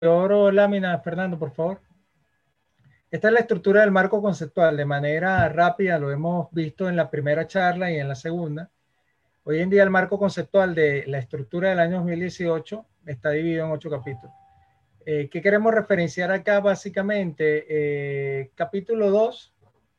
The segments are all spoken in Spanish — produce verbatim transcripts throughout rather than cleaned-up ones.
o lámina, Fernando, por favor. Esta es la estructura del marco conceptual. De manera rápida lo hemos visto en la primera charla y en la segunda. Hoy en día el marco conceptual de la estructura del año dos mil dieciocho está dividido en ocho capítulos. Eh, ¿Qué queremos referenciar acá? Básicamente, eh, capítulo dos,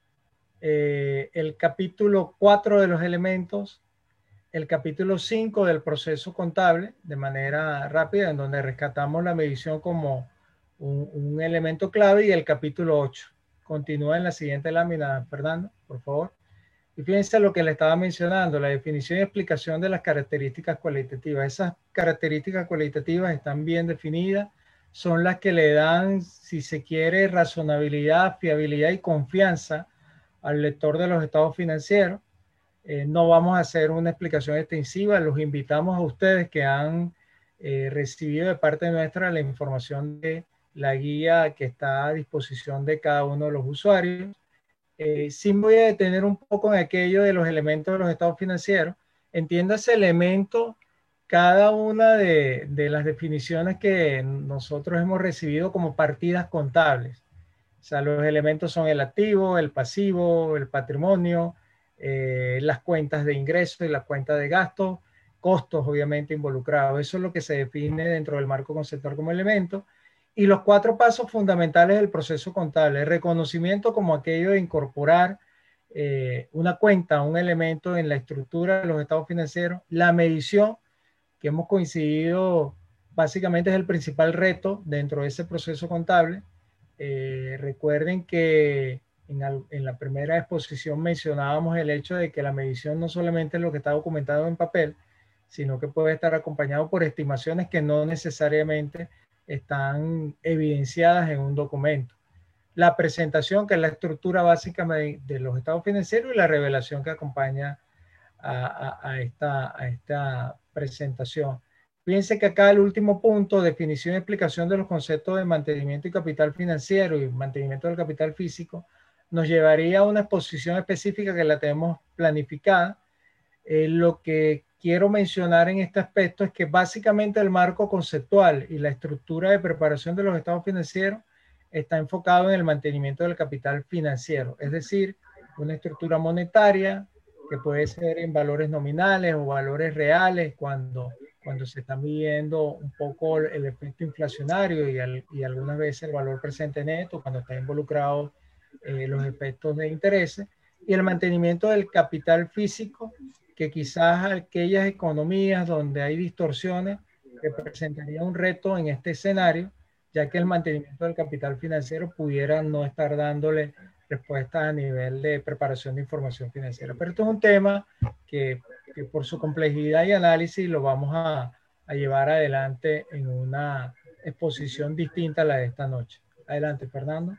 eh, el capítulo cuatro de los elementos, el capítulo cinco del proceso contable, de manera rápida, en donde rescatamos la medición como un, un elemento clave, y el capítulo ocho. Continúa en la siguiente lámina, Fernando, por favor. Y fíjense lo que le estaba mencionando, la definición y explicación de las características cualitativas. Esas características cualitativas están bien definidas, son las que le dan, si se quiere, razonabilidad, fiabilidad y confianza al lector de los estados financieros. Eh, no vamos a hacer una explicación extensiva, los invitamos a ustedes que han eh, recibido de parte nuestra la información de la guía que está a disposición de cada uno de los usuarios. Eh, sí me voy a detener un poco en aquello de los elementos de los estados financieros. Entiéndase elemento cada una de, de las definiciones que nosotros hemos recibido como partidas contables. O sea, los elementos son el activo, el pasivo, el patrimonio, eh, las cuentas de ingresos y las cuentas de gastos, costos obviamente involucrados. Eso es lo que se define dentro del marco conceptual como elemento. Y los cuatro pasos fundamentales del proceso contable: el reconocimiento como aquello de incorporar eh, una cuenta, un elemento en la estructura de los estados financieros; la medición, que hemos coincidido básicamente es el principal reto dentro de ese proceso contable. Eh, recuerden que en, al, en la primera exposición mencionábamos el hecho de que la medición no solamente es lo que está documentado en papel, sino que puede estar acompañado por estimaciones que no necesariamente están evidenciadas en un documento. La presentación, que es la estructura básica de, de los estados financieros, y la revelación que acompaña a, a, a, esta, a esta presentación. Fíjense que acá el último punto, definición y explicación de los conceptos de mantenimiento y capital financiero y mantenimiento del capital físico, nos llevaría a una exposición específica que la tenemos planificada. Eh, lo que quiero mencionar en este aspecto es que básicamente el marco conceptual y la estructura de preparación de los estados financieros está enfocado en el mantenimiento del capital financiero, es decir, una estructura monetaria que puede ser en valores nominales o valores reales cuando, cuando se está midiendo un poco el efecto inflacionario y, al, y algunas veces el valor presente neto cuando está involucrado eh, los efectos de intereses, y el mantenimiento del capital físico, que quizás aquellas economías donde hay distorsiones representaría un reto en este escenario, ya que el mantenimiento del capital financiero pudiera no estar dándole respuestas a nivel de preparación de información financiera. Pero esto es un tema que, que por su complejidad y análisis lo vamos a, a llevar adelante en una exposición distinta a la de esta noche. Adelante, Fernando.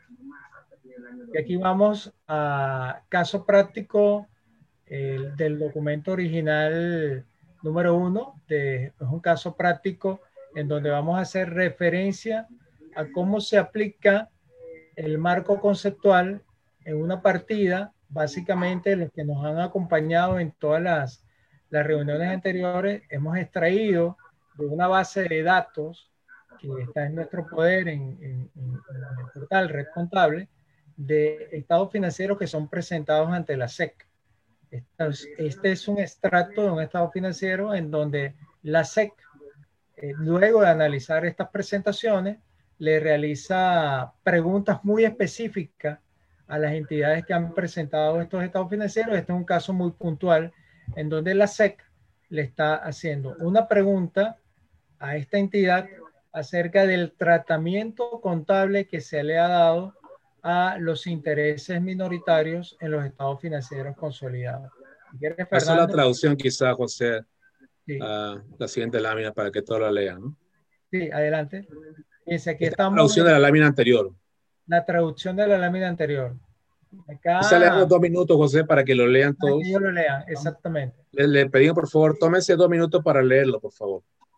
Y aquí vamos a caso práctico eh, del documento original número uno. De, es un caso práctico en donde vamos a hacer referencia a cómo se aplica el marco conceptual en una partida. Básicamente, los que nos han acompañado en todas las, las reuniones anteriores, hemos extraído de una base de datos que está en nuestro poder en, en, en el portal Red Contable, de estados financieros que son presentados ante la S E C. Este es un extracto de un estado financiero en donde la S E C, eh, luego de analizar estas presentaciones, le realiza preguntas muy específicas a las entidades que han presentado estos estados financieros. Este es un caso muy puntual en donde la S E C le está haciendo una pregunta a esta entidad acerca del tratamiento contable que se le ha dado a los intereses minoritarios en los estados financieros consolidados. Si quieres, Hacer la Fernando. traducción quizá, José, Sí, a la siguiente lámina para que todos la lean, ¿no? sí, adelante. Fíjense, aquí Esta es la estamos traducción de en la lámina anterior. la traducción de la lámina anterior. Quizá le damos Acá, dos minutos, José, para que lo lean para que ellos todos. lo lean, exactamente. Le, le pedimos, por favor, tómense dos minutos para leerlo, por favor.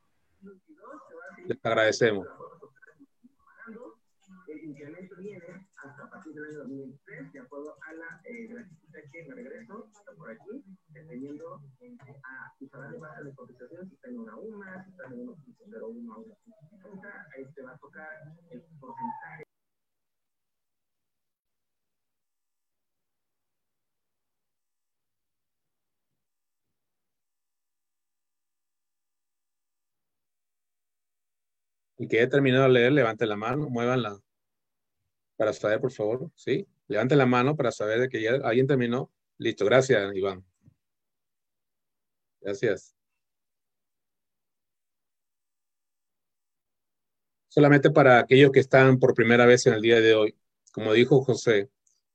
Les agradecemos. El incremento viene hasta partir del año dos mil tres, de acuerdo a la eh, gráfica que me regreso, está por aquí, dependiendo a tu salario base de cotización, si está en una UMA, si está en uno punto cero uno a uno punto cincuenta, ahí te va a tocar el porcentaje. Y que haya terminado de leer, levante la mano, muévanla para saber, por favor. ¿Sí? Levante la mano para saber de que ya alguien terminó. Listo, gracias, Iván. Gracias. Solamente para aquellos que están por primera vez en el día de hoy, como dijo José,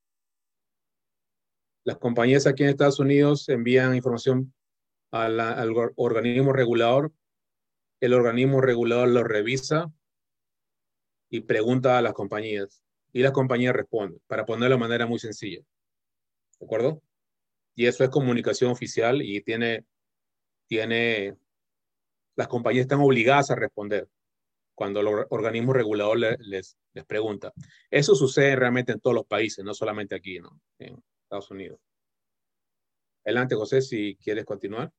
las compañías aquí en Estados Unidos envían información a la, al organismo regulador. El organismo regulador lo revisa y pregunta a las compañías. Y las compañías responden, para ponerlo de manera muy sencilla. ¿De acuerdo? Y eso es comunicación oficial y tiene, tiene, las compañías están obligadas a responder cuando el organismo regulador les, les, les pregunta. Eso sucede realmente en todos los países, no solamente aquí, ¿no? En Estados Unidos. Adelante, José, si quieres continuar.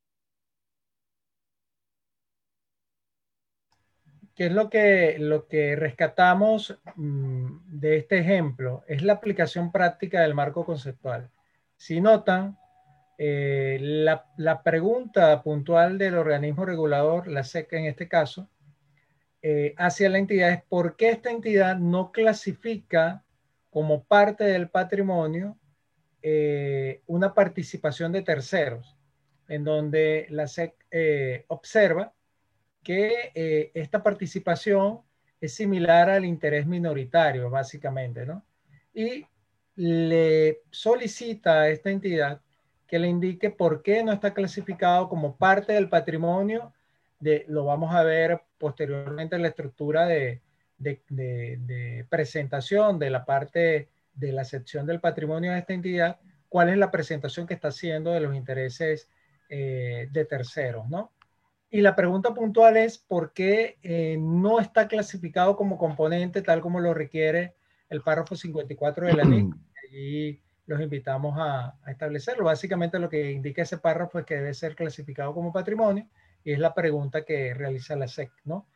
¿Qué es lo que, lo que rescatamos mmm, de este ejemplo? Es la aplicación práctica del marco conceptual. Si notan, eh, la, la pregunta puntual del organismo regulador, la S E C en este caso, eh, hacia la entidad es por qué esta entidad no clasifica como parte del patrimonio eh, una participación de terceros, en donde la S E C eh, observa que eh, esta participación es similar al interés minoritario, básicamente, ¿no? Y le solicita a esta entidad que le indique por qué no está clasificado como parte del patrimonio. De, lo vamos a ver posteriormente en la estructura de, de, de, de presentación de la parte de la sección del patrimonio de esta entidad, cuál es la presentación que está haciendo de los intereses eh, de terceros, ¿no? Y la pregunta puntual es por qué eh, no está clasificado como componente tal como lo requiere el párrafo cincuenta y cuatro de la N I C. Y los invitamos a, a establecerlo. Básicamente lo que indica ese párrafo es que debe ser clasificado como patrimonio y es la pregunta que realiza la S E C, ¿no?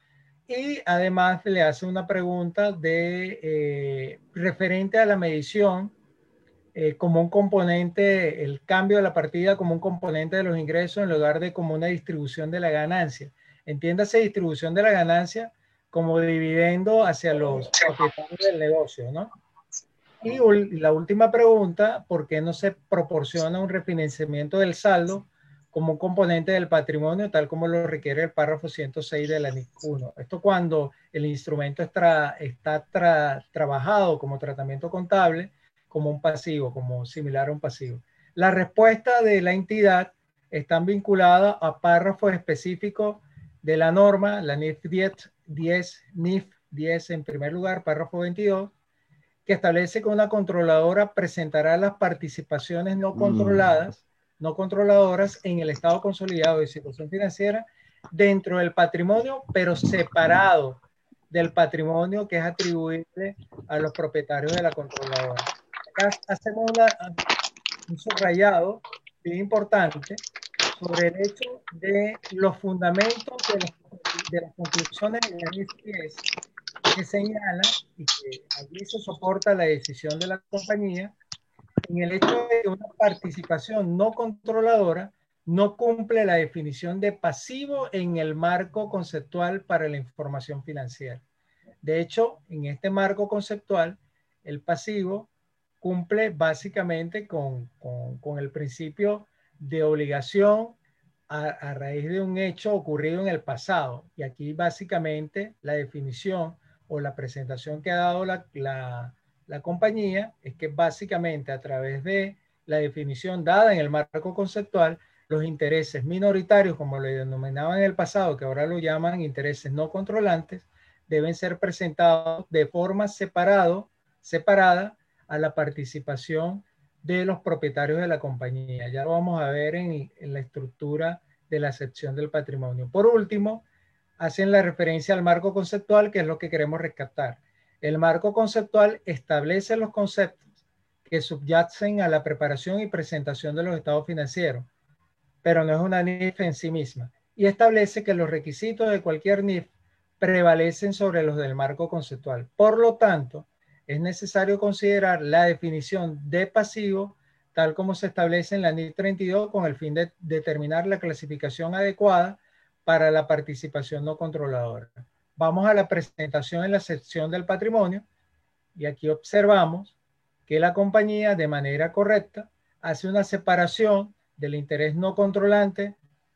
Y además le hace una pregunta de eh, referente a la medición eh, como un componente, el cambio de la partida como un componente de los ingresos en lugar de como una distribución de la ganancia. Entiéndase distribución de la ganancia como dividendo hacia los propietarios del negocio, ¿no? Y la última pregunta, ¿por qué no se proporciona un refinanciamiento del saldo como un componente del patrimonio, tal como lo requiere el párrafo ciento seis de la N I C uno? Esto cuando el instrumento está, está tra, trabajado como tratamiento contable, como un pasivo, como similar a un pasivo. La respuesta de la entidad están vinculadas a párrafos específicos de la norma, la N I F diez, N I F diez en primer lugar, párrafo veintidós, que establece que una controladora presentará las participaciones no controladas, mm. no controladoras en el estado consolidado de situación financiera dentro del patrimonio, pero separado del patrimonio que es atribuible a los propietarios de la controladora. Acá hacemos una, un subrayado bien importante sobre el hecho de los fundamentos de, los, de las conclusiones de la N I F diez, que señala y que allí se soporta la decisión de la compañía en el hecho de que una participación no controladora no cumple la definición de pasivo en el marco conceptual para la información financiera. De hecho, en este marco conceptual, el pasivo cumple básicamente con, con, con el principio de obligación a, a raíz de un hecho ocurrido en el pasado. Y aquí básicamente la definición o la presentación que ha dado la, la, la compañía es que básicamente a través de la definición dada en el marco conceptual, los intereses minoritarios, como lo denominaban en el pasado, que ahora lo llaman intereses no controlantes, deben ser presentados de forma separado, separada a la participación de los propietarios de la compañía. Ya lo vamos a ver en, en la estructura de la sección del patrimonio. Por último, hacen la referencia al marco conceptual, que es lo que queremos rescatar. El marco conceptual establece los conceptos que subyacen a la preparación y presentación de los estados financieros, pero no es una N I F en sí misma. Y establece que los requisitos de cualquier N I F prevalecen sobre los del marco conceptual. Por lo tanto, es necesario considerar la definición de pasivo tal como se establece en la N I C treinta y dos con el fin de determinar la clasificación adecuada para la participación no controladora. Vamos a la presentación en la sección del patrimonio y aquí observamos que la compañía de manera correcta hace una separación del interés no controlante.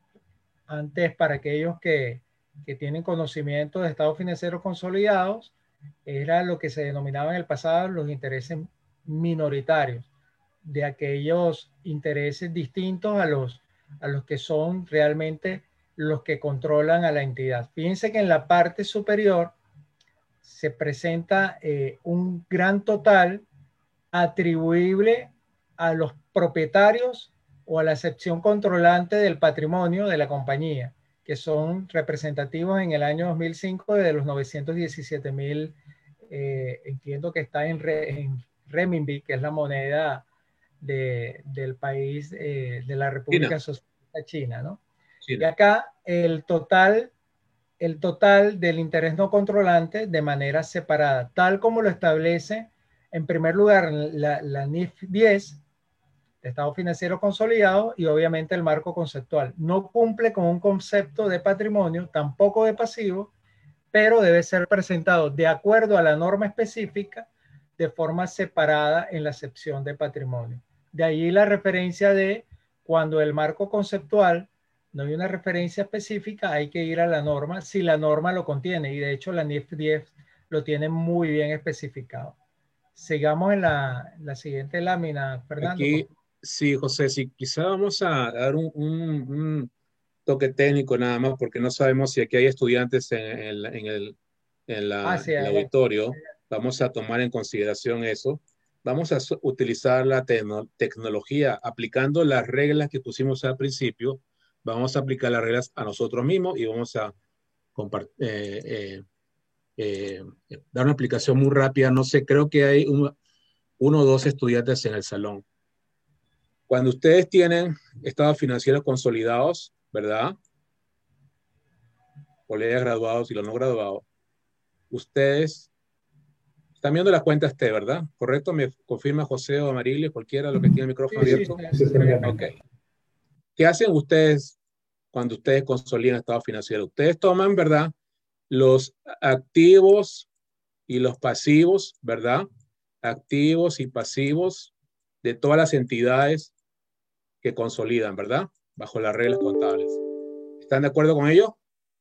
Antes, para aquellos que, que tienen conocimiento de estados financieros consolidados, era lo que se denominaba en el pasado los intereses minoritarios, de aquellos intereses distintos a los, a los que son realmente los que controlan a la entidad. Fíjense que en la parte superior se presenta eh, un gran total atribuible a los propietarios o a la sección controlante del patrimonio de la compañía, que son representativos en el año dos mil cinco de los novecientos diecisiete mil, eh, entiendo que está en, re, en renminbi, que es la moneda de, del país, eh, de la República Socialista China, ¿no? China. Y acá el total, el total del interés no controlante de manera separada, tal como lo establece en primer lugar la, la N I F diez, de Estado Financiero Consolidado, y obviamente el marco conceptual. No cumple con un concepto de patrimonio, tampoco de pasivo, pero debe ser presentado de acuerdo a la norma específica de forma separada en la sección de patrimonio. De ahí la referencia de cuando el marco conceptual no hay una referencia específica, hay que ir a la norma si la norma lo contiene, y de hecho la N I F diez lo tiene muy bien especificado. Sigamos en la, la siguiente lámina, Fernando. Aquí, sí, José, sí, quizá vamos a dar un, un, un toque técnico nada más, porque no sabemos si aquí hay estudiantes en, en, en el, en la, ah, sí, el auditorio. Vamos a tomar en consideración eso. Vamos a utilizar la tecno, tecnología aplicando las reglas que pusimos al principio. Vamos a aplicar las reglas a nosotros mismos y vamos a compartir. Eh, eh, Eh, dar una explicación muy rápida. No sé, creo que hay un, uno o dos estudiantes en el salón. Cuando ustedes tienen estados financieros consolidados, ¿verdad? Colegas graduados y los no graduados, ustedes están viendo las cuentas T, ¿verdad? ¿Correcto? ¿Me confirma José o Amarilis, cualquiera de los que tiene el micrófono sí, abierto? Sí, sí, sí, ok. ¿Qué hacen ustedes cuando ustedes consolidan estados financieros? Ustedes toman, ¿verdad?, los activos y los pasivos, ¿verdad? Activos y pasivos de todas las entidades que consolidan, ¿verdad? Bajo las reglas contables. ¿Están de acuerdo con ello?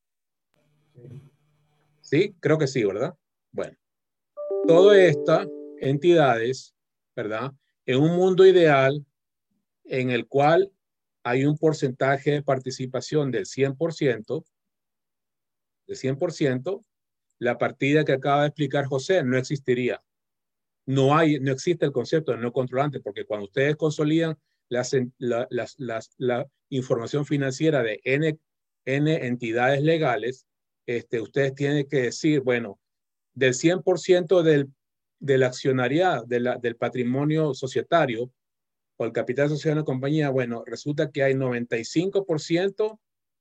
Sí, creo que sí, ¿verdad? Bueno, todas estas entidades, ¿verdad? En un mundo ideal en el cual hay un porcentaje de participación del cien por ciento, del cien por ciento, la partida que acaba de explicar José no existiría. No hay, no existe el concepto de no controlante, porque cuando ustedes consolidan las, la, las, las, la información financiera de N, N entidades legales, este, ustedes tienen que decir, bueno, del cien por ciento del, del accionariado, de la, del patrimonio societario o el capital social de una compañía, bueno, resulta que hay noventa y cinco por ciento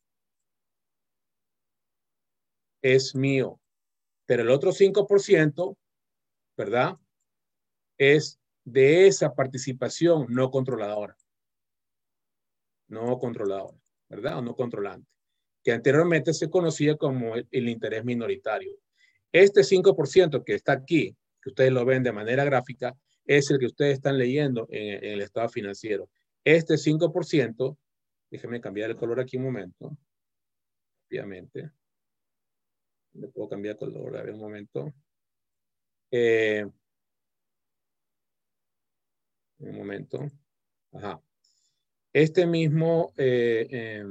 es mío, pero el otro cinco por ciento, ¿verdad?, es de esa participación no controladora. No controladora, ¿verdad? O no controlante, que anteriormente se conocía como el, el interés minoritario. Este cinco por ciento que está aquí, que ustedes lo ven de manera gráfica, es el que ustedes están leyendo en, en el estado financiero. Este cinco por ciento, déjenme cambiar el color aquí un momento, obviamente. Le puedo cambiar color, a ver un momento. Eh, un momento. Ajá. Este mismo... Eh, eh,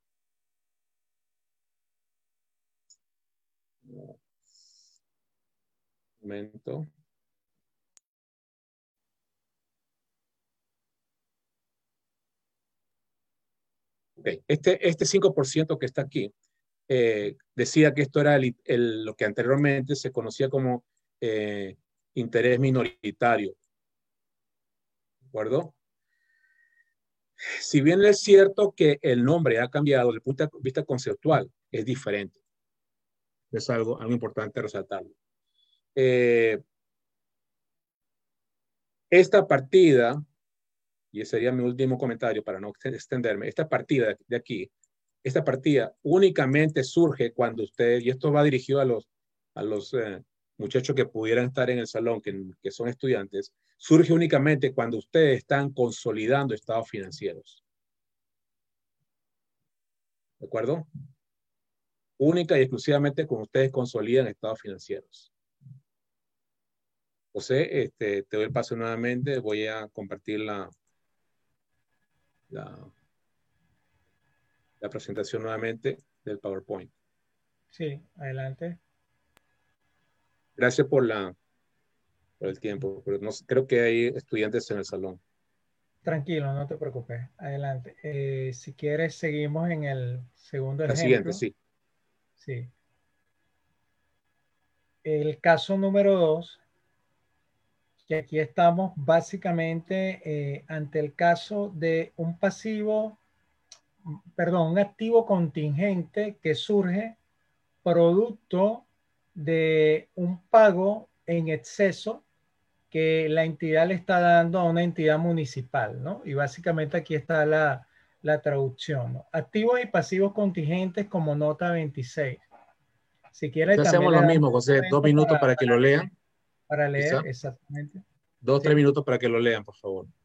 un momento. Okay. Este, este cinco por ciento que está aquí, eh, decía que esto era el, el, lo que anteriormente se conocía como eh, interés minoritario. ¿De acuerdo? Si bien es cierto que el nombre ha cambiado desde el punto de vista conceptual, es diferente. Es algo, algo importante resaltarlo. Eh, esta partida, y ese sería mi último comentario para no extenderme, esta partida de aquí, esta partida únicamente surge cuando usted, y esto va dirigido a los, a los eh, muchachos que pudieran estar en el salón, que, que son estudiantes, surge únicamente cuando ustedes están consolidando estados financieros. ¿De acuerdo? Única y exclusivamente cuando ustedes consolidan estados financieros. José, este, te doy el paso nuevamente, voy a compartir la, la, la presentación nuevamente del PowerPoint. Sí, adelante. Gracias por, la, por el tiempo, pero no, creo que hay estudiantes en el salón. Tranquilo, no te preocupes. Adelante. Eh, si quieres, seguimos en el segundo La ejemplo. siguiente, sí. Sí. El caso número dos, que aquí estamos básicamente eh, ante el caso de un pasivo, perdón, un activo contingente que surge producto de un pago en exceso que la entidad le está dando a una entidad municipal, ¿no? Y básicamente aquí está la, la traducción, ¿no? Activos y pasivos contingentes como nota veintiséis. Si quiere Entonces también hacemos le lo damos mismo, un José, dos momento minutos para, para que lo lean, para leer, quizá. exactamente. Dos, ¿Sí? tres minutos para que lo lean, por favor.